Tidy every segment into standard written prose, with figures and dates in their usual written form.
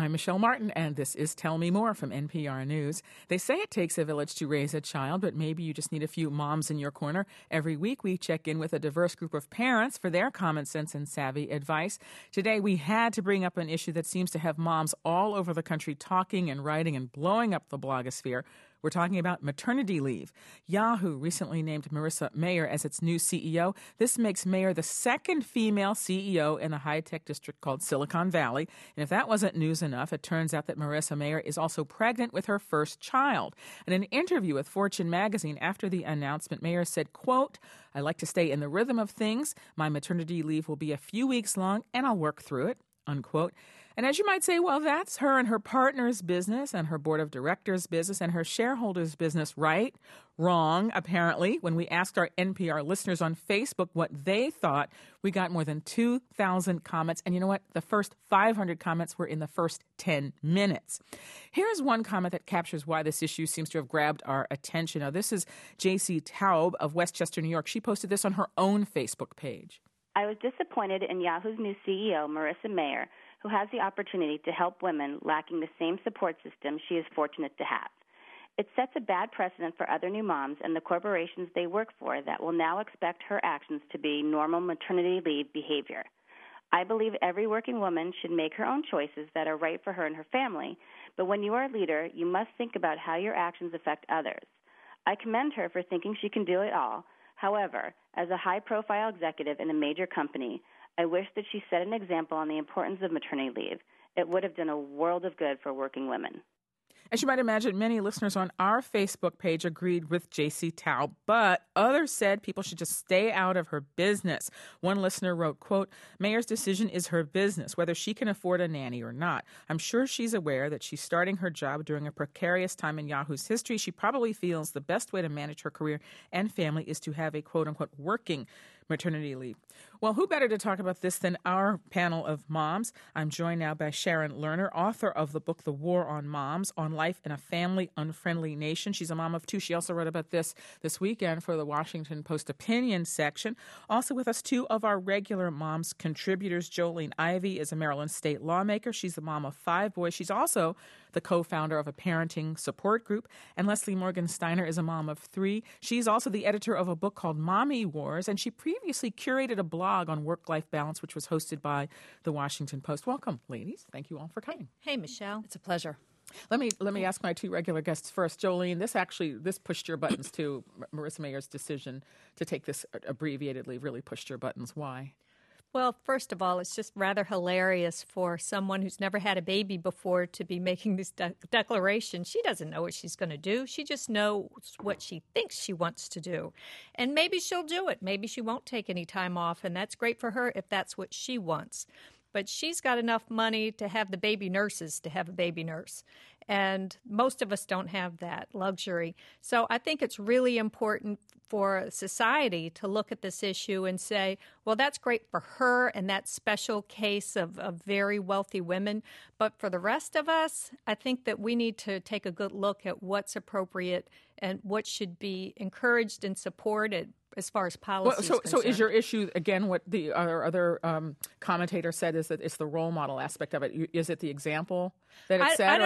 I'm Michelle Martin, and this is Tell Me More from NPR News. They say it takes a village to raise a child, but maybe you just need a few moms in your corner. Every week, we check in with a diverse group of parents for their common sense and savvy advice. Today, we had to bring up an issue that seems to have moms all over the country talking and writing and blowing up the blogosphere. We're talking about maternity leave. Yahoo recently named Marissa Mayer as its new CEO. This makes Mayer the second female CEO in a high-tech district called Silicon Valley. And if that wasn't news enough, it turns out that Marissa Mayer is also pregnant with her first child. In an interview with Fortune magazine after the announcement, Mayer said, quote, "I like to stay in the rhythm of things. My maternity leave will be a few weeks long, and I'll work through it," unquote. And as you might say, well, that's her and her partner's business and her board of directors' business and her shareholders' business, right? Wrong, apparently. When we asked our NPR listeners on Facebook what they thought, we got more than 2,000 comments. And you know what? The first 500 comments were in the first 10 minutes. Here's one comment that captures why this issue seems to have grabbed our attention. Now, this is J.C. Taub of Westchester, New York. She posted this on her own Facebook page. I was disappointed in Yahoo's new CEO, Marissa Mayer, who has the opportunity to help women lacking the same support system she is fortunate to have. It sets a bad precedent for other new moms and the corporations they work for that will now expect her actions to be normal maternity leave behavior. I believe every working woman should make her own choices that are right for her and her family, but when you are a leader, you must think about how your actions affect others. I commend her for thinking she can do it all. However, as a high-profile executive in a major company, I wish that she set an example on the importance of maternity leave. It would have done a world of good for working women. As you might imagine, many listeners on our Facebook page agreed with J.C. Taub, but others said people should just stay out of her business. One listener wrote, quote, "Mayer's decision is her business, whether she can afford a nanny or not. I'm sure she's aware that she's starting her job during a precarious time in Yahoo's history. She probably feels the best way to manage her career and family is to have a quote-unquote working maternity leave." Well, who better to talk about this than our panel of moms? I'm joined now by Sharon Lerner, author of the book The War on Moms, on Life in a Family Unfriendly Nation. She's a mom of two. She also wrote about this weekend for the Washington Post opinion section. Also with us, two of our regular moms contributors. Jolene Ivey is a Maryland state lawmaker. She's the mom of 5 boys. She's also the co-founder of a parenting support group. And Leslie Morgan Steiner is a mom of 3. She's also the editor of a book called Mommy Wars, and she previously curated a blog on work-life balance, which was hosted by the Washington Post. Welcome, ladies. Thank you all for coming. Hey, Michelle. It's a pleasure. Let me ask my 2 regular guests first. Jolene, this pushed your buttons too. Marissa Mayer's decision to take this abbreviated leave really pushed your buttons. Why? Well, first of all, it's just rather hilarious for someone who's never had a baby before to be making this declaration. She doesn't know what she's going to do. She just knows what she thinks she wants to do. And maybe she'll do it. Maybe she won't take any time off, and that's great for her if that's what she wants. But she's got enough money to have the baby nurses to have a baby nurse. And most of us don't have that luxury. So I think it's really important for society to look at this issue and say, well, that's great for her and that special case of very wealthy women. But for the rest of us, I think that we need to take a good look at what's appropriate and what should be encouraged and supported as far as policy is concerned. So is your issue, again, what the other commentator said, is that it's the role model aspect of it? Is it the example that it set?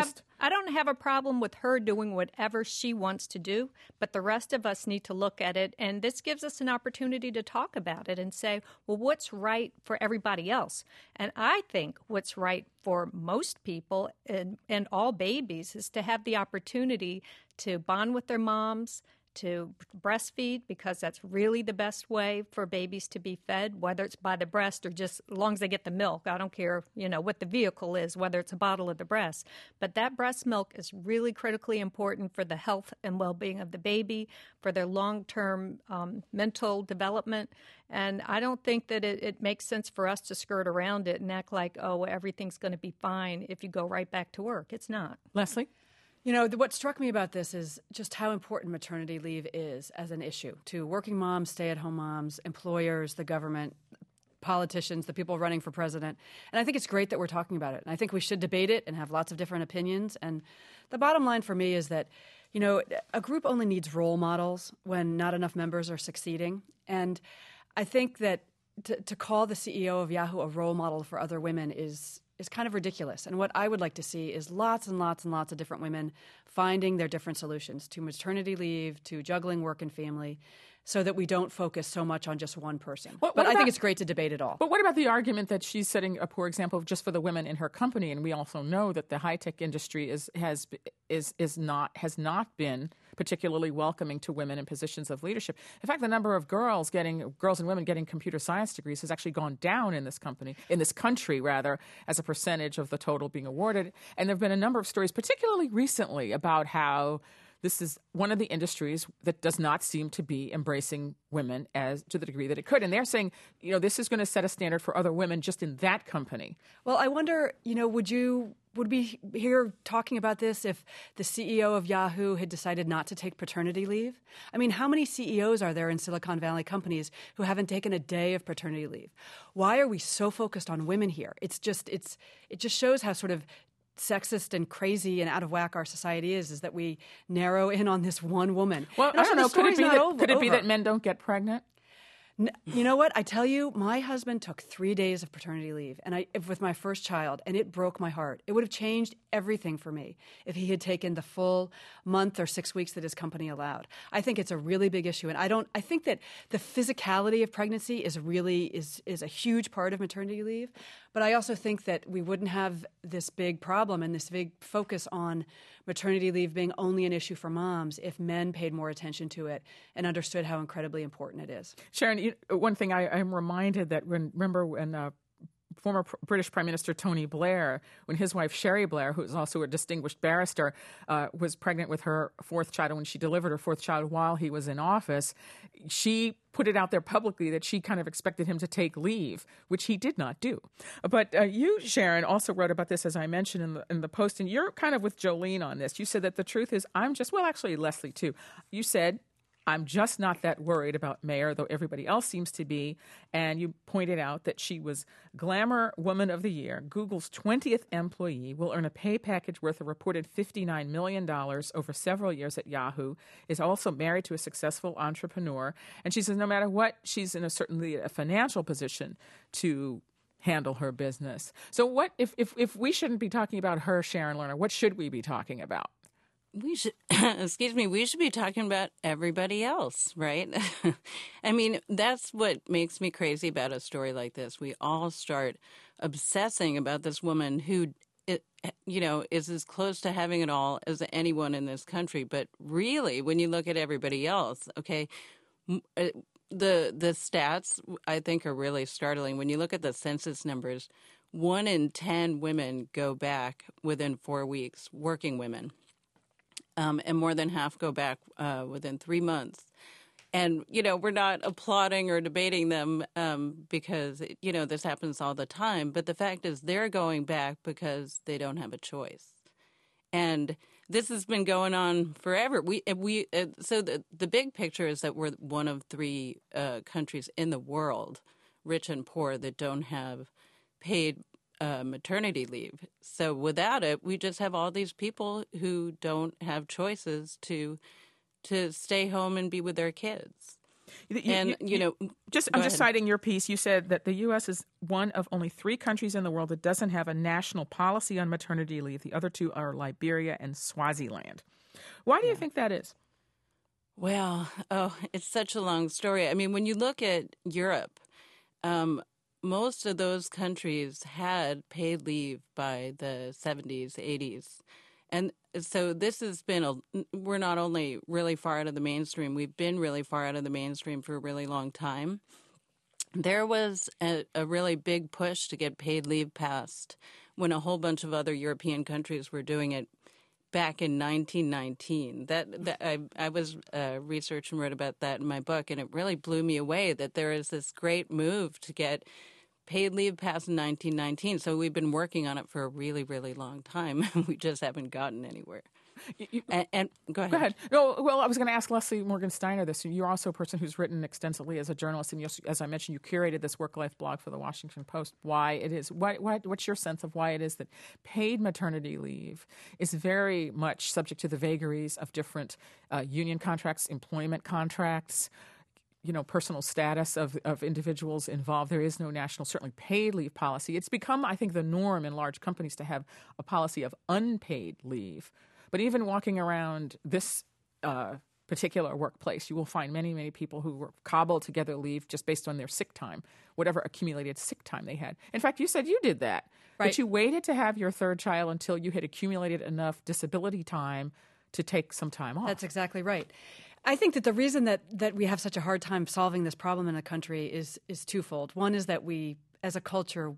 I don't have a problem with her doing whatever she wants to do, but the rest of us need to look at it, and this gives us an opportunity to talk about it and say, well, what's right for everybody else? And I think what's right for most people and all babies is to have the opportunity to bond with their moms, to breastfeed, because that's really the best way for babies to be fed, whether it's by the breast or just as long as they get the milk. I don't care, what the vehicle is, whether it's a bottle of the breast. But that breast milk is really critically important for the health and well-being of the baby, for their long-term mental development. And I don't think that it makes sense for us to skirt around it and act like, oh, everything's going to be fine if you go right back to work. It's not. Leslie? What struck me about this is just how important maternity leave is as an issue to working moms, stay-at-home moms, employers, the government, politicians, the people running for president. And I think it's great that we're talking about it. And I think we should debate it and have lots of different opinions. And the bottom line for me is that, a group only needs role models when not enough members are succeeding. And I think that to call the CEO of Yahoo a role model for other women is is kind of ridiculous. And what I would like to see is lots and lots and lots of different women finding their different solutions to maternity leave, to juggling work and family, so that we don't focus so much on just one person. But I think it's great to debate it all. But what about the argument that she's setting a poor example just for the women in her company? And we also know that the high-tech industry has not been particularly welcoming to women in positions of leadership. In fact, the number of girls and women getting computer science degrees has actually gone down in this country, as a percentage of the total being awarded. And there have been a number of stories, particularly recently, about how this is one of the industries that does not seem to be embracing women as to the degree that it could. And they're saying, this is going to set a standard for other women just in that company. Well, I wonder, would we hear talking about this if the CEO of Yahoo had decided not to take paternity leave? I mean, how many CEOs are there in Silicon Valley companies who haven't taken a day of paternity leave? Why are we so focused on women here? It just shows how sort of sexist and crazy and out of whack our society is that we narrow in on this one woman. Well, I don't know. Could it be that men don't get pregnant? You know what? I tell you, my husband took 3 days of paternity leave with my first child, and it broke my heart. It would have changed everything for me if he had taken the full month or 6 weeks that his company allowed. I think it's a really big issue, and I think that the physicality of pregnancy is a huge part of maternity leave. But I also think that we wouldn't have this big problem and this big focus on maternity leave being only an issue for moms if men paid more attention to it and understood how incredibly important it is. Sharon, one thing I'm reminded that remember when former British Prime Minister Tony Blair, when his wife Sherry Blair, who is also a distinguished barrister, was pregnant with her fourth child, and when she delivered her fourth child while he was in office, she put it out there publicly that she kind of expected him to take leave, which he did not do. But you, Sharon, also wrote about this, as I mentioned in the post, and you're kind of with Jolene on this. You said that the truth is, actually Leslie too. You said, I'm just not that worried about Mayer, though everybody else seems to be. And you pointed out that she was Glamour Woman of the Year, Google's 20th employee, will earn a pay package worth a reported $59 million over several years at Yahoo, is also married to a successful entrepreneur. And she says no matter what, she's in certainly a financial position to handle her business. So what if we shouldn't be talking about her, Sharon Lerner, what should we be talking about? We should, we should be talking about everybody else, right? I mean, that's what makes me crazy about a story like this. We all start obsessing about this woman who, is as close to having it all as anyone in this country. But really, when you look at everybody else, okay, the stats, I think, are really startling. When you look at the census numbers, 1 in 10 women go back within 4 weeks, working women. And more than half go back within 3 months. And, we're not applauding or debating them because, this happens all the time. But the fact is they're going back because they don't have a choice. And this has been going on forever. So the big picture is that we're one of 3 countries in the world, rich and poor, that don't have paid maternity leave. So without it, we just have all these people who don't have choices to stay home and be with their kids. I'm just citing your piece. You said that the U.S. is one of only 3 countries in the world that doesn't have a national policy on maternity leave. The other 2 are Liberia and Swaziland. Why do you think that is? Well, it's such a long story. I mean, when you look at Europe, most of those countries had paid leave by the 70s, 80s. And so this has been we're not only really far out of the mainstream, we've been really far out of the mainstream for a really long time. There was a really big push to get paid leave passed when a whole bunch of other European countries were doing it back in 1919. I was researched and wrote about that in my book, and it really blew me away that there is this great move to get paid leave passed in 1919. So we've been working on it for a really, really long time. We just haven't gotten anywhere. And go ahead. Go ahead. No, well, I was going to ask Leslie Morgan Steiner this. You're also a person who's written extensively as a journalist, and as I mentioned, you curated this work-life blog for the Washington Post. Why it is? What's your sense of why it is that paid maternity leave is very much subject to the vagaries of different union contracts, employment contracts? personal status of individuals involved. There is no national, certainly paid leave policy. It's become, I think, the norm in large companies to have a policy of unpaid leave. But even walking around this particular workplace, you will find many, many people who were cobbled together leave just based on their sick time, whatever accumulated sick time they had. In fact, you said you did that. Right. But you waited to have your third child until you had accumulated enough disability time to take some time off. That's exactly right. I think that the reason that we have such a hard time solving this problem in the country is twofold. One is that we, as a culture,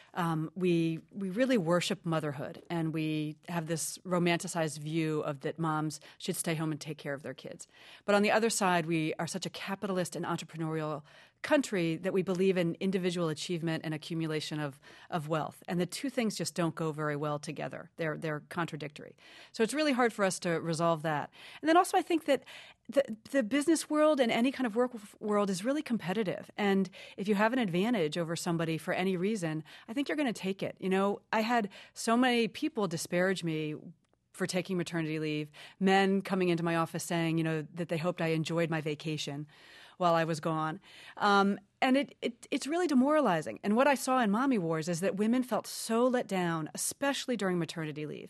we really worship motherhood, and we have this romanticized view of that moms should stay home and take care of their kids. But on the other side, we are such a capitalist and entrepreneurial country that we believe in individual achievement and accumulation of wealth. And the two things just don't go very well together. They're contradictory. So it's really hard for us to resolve that. And then also I think that the business world and any kind of work world is really competitive. And if you have an advantage over somebody for any reason, I think you're going to take it. I had so many people disparage me for taking maternity leave, men coming into my office saying, that they hoped I enjoyed my vacation while I was gone. And it's really demoralizing. And what I saw in Mommy Wars is that women felt so let down, especially during maternity leave,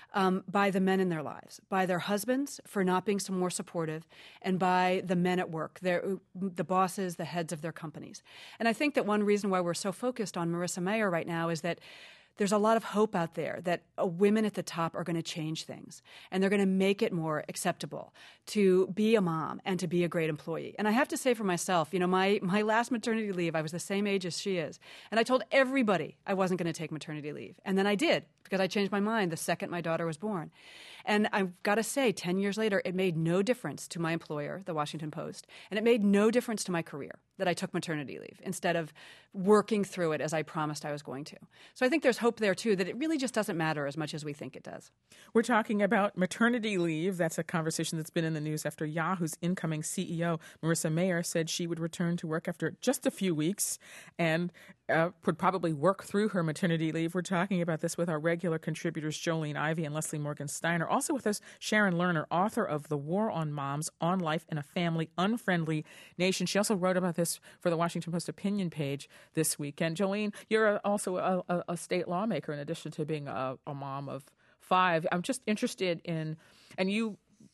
by the men in their lives, by their husbands for not being some more supportive, and by the men at work, the bosses, the heads of their companies. And I think that one reason why we're so focused on Marissa Mayer right now is that there's a lot of hope out there that women at the top are going to change things, and they're going to make it more acceptable to be a mom and to be a great employee. And I have to say for myself, my last maternity leave, I was the same age as she is. And I told everybody I wasn't going to take maternity leave. And then I did, because I changed my mind the second my daughter was born. And I've got to say, 10 years later, it made no difference to my employer, the Washington Post, and it made no difference to my career that I took maternity leave instead of working through it as I promised I was going to. So I think there's hope there, too, that it really just doesn't matter as much as we think it does. We're talking about maternity leave. That's a conversation that's been in the news after Yahoo's incoming CEO, Marissa Mayer, said she would return to work after just a few weeks and would probably work through her maternity leave. We're talking about this with our regular contributors, Jolene Ivey and Leslie Morgan Steiner. Also with us, Sharon Lerner, author of The War on Moms, On Life in a Family Unfriendly Nation. She also wrote about this for the Washington Post opinion page this weekend. Jolene, you're also a state lawmaker in addition to being a mom of 5. I'm just interested in, and you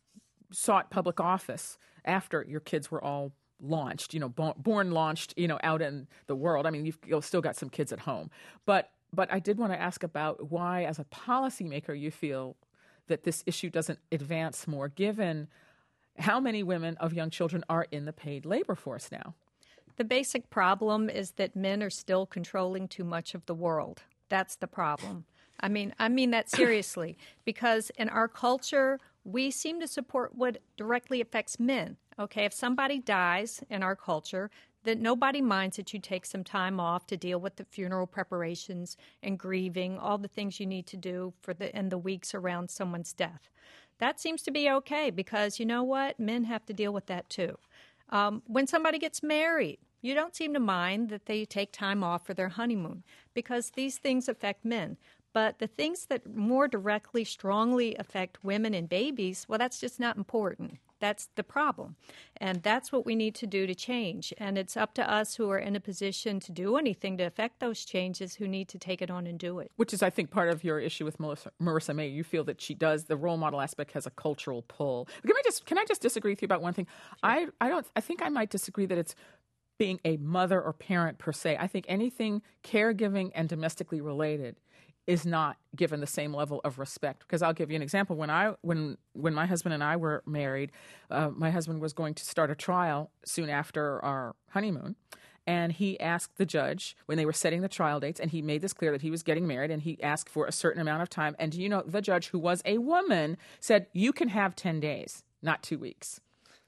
sought public office after your kids were all launched, born launched, out in the world. I mean, you've still got some kids at home. But I did want to ask about why, as a policymaker, you feel that this issue doesn't advance more, given how many women of young children are in the paid labor force now. The basic problem is that men are still controlling too much of the world. That's the problem. I mean that seriously, because in our culture, we seem to support what directly affects men. Okay, if somebody dies in our culture, that nobody minds that you take some time off to deal with the funeral preparations and grieving, all the things you need to do in the weeks around someone's death. That seems to be okay, because you know what? Men have to deal with that too. When somebody gets married, you don't seem to mind that they take time off for their honeymoon, because these things affect men. But the things that more directly, strongly affect women and babies, well, that's just not important. That's the problem. And that's what we need to do to change. And it's up to us who are in a position to do anything to affect those changes who need to take it on and do it. Which is, I think, part of your issue with Marissa Mayer. You feel that she does, the role model aspect has a cultural pull. Can I just disagree with you about one thing? Sure. I think I might disagree that it's being a mother or parent per se. I think anything caregiving and domestically related is not given the same level of respect. Because I'll give you an example. When my husband and I were married, my husband was going to start a trial soon after our honeymoon. And he asked the judge when they were setting the trial dates, and he made this clear that he was getting married, and he asked for a certain amount of time. And do you know, the judge, who was a woman, said, you can have 10 days, not 2 weeks.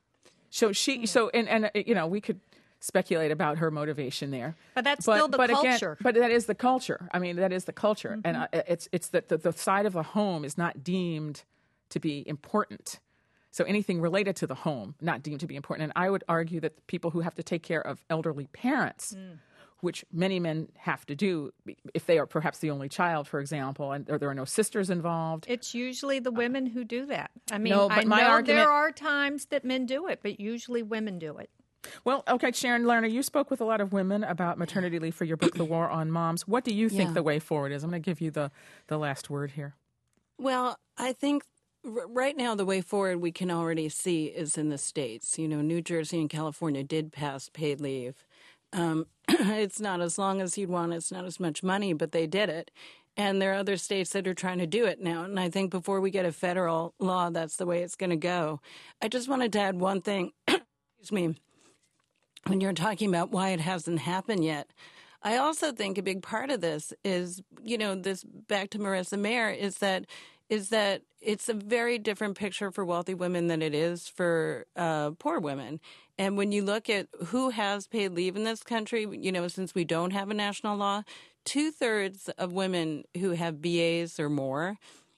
We could speculate about her motivation there. But that's still the culture. But that is the culture. I mean, that is the culture. Mm-hmm. And it's that the side of the home is not deemed to be important. So anything related to the home, not deemed to be important. And I would argue that the people who have to take care of elderly parents, which many men have to do if they are perhaps the only child, for example, and there are no sisters involved. It's usually the women who do that. I mean, no, but I know there are times that men do it, but usually women do it. Well, okay, Sharon Lerner, you spoke with a lot of women about maternity leave for your book, The War on Moms. What do you think the way forward is? I'm going to give you the last word here. Well, I think right now the way forward we can already see is in the states. New Jersey and California did pass paid leave. It's not as long as you'd want. It's not as much money, but they did it. And there are other states that are trying to do it now. And I think before we get a federal law, that's the way it's going to go. I just wanted to add one thing. Excuse me. When you're talking about why it hasn't happened yet, I also think a big part of this is, this back to Marissa Mayer, is that it's a very different picture for wealthy women than it is for poor women. And when you look at who has paid leave in this country, since we don't have a national law, 2/3 of women who have BAs or more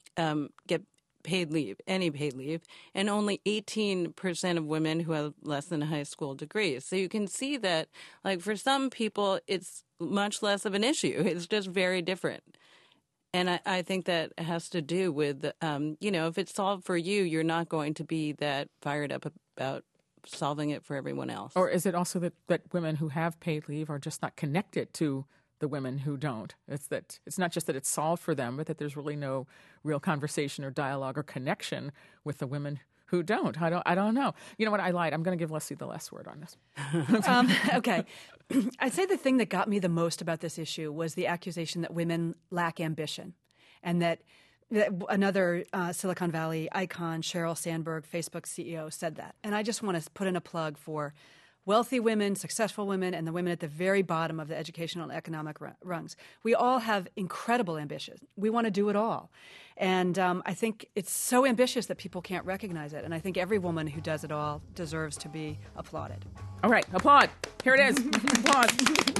get paid leave, any paid leave, and only 18% of women who have less than a high school degree. So you can see that, for some people, it's much less of an issue. It's just very different. And I think that has to do with, if it's solved for you, you're not going to be that fired up about solving it for everyone else. Or is it also that women who have paid leave are just not connected to the women who don't? It's not just that it's solved for them, but that there's really no real conversation or dialogue or connection with the women who don't. I don't know. You know what? I lied. I'm going to give Leslie the last word on this. Okay. I'd say the thing that got me the most about this issue was the accusation that women lack ambition, and that another Silicon Valley icon, Sheryl Sandberg, Facebook CEO, said that. And I just want to put in a plug for wealthy women, successful women, and the women at the very bottom of the educational and economic rungs. We all have incredible ambition. We want to do it all. And I think it's so ambitious that people can't recognize it. And I think every woman who does it all deserves to be applauded. All right, applaud. Here it is. Applause.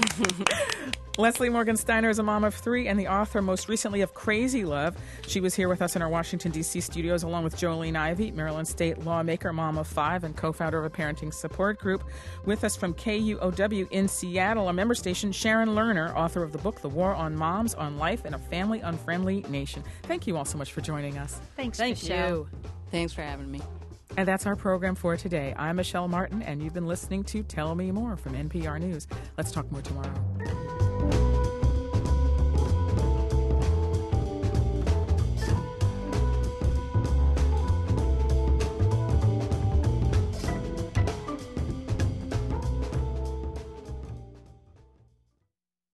Leslie Morgan Steiner is a mom of 3 and the author most recently of Crazy Love. She was here with us in our Washington, D.C. studios along with Jolene Ivey, Maryland State lawmaker, mom of 5, and co-founder of a parenting support group. With us from KUOW in Seattle, a member station, Sharon Lerner, author of the book The War on Moms, on Life in a Family Unfriendly Nation. Thank you all so much for joining us. Thank Michelle. you. Thanks for having me. And that's our program for today. I'm Michelle Martin, and you've been listening to Tell Me More from NPR News. Let's talk more tomorrow.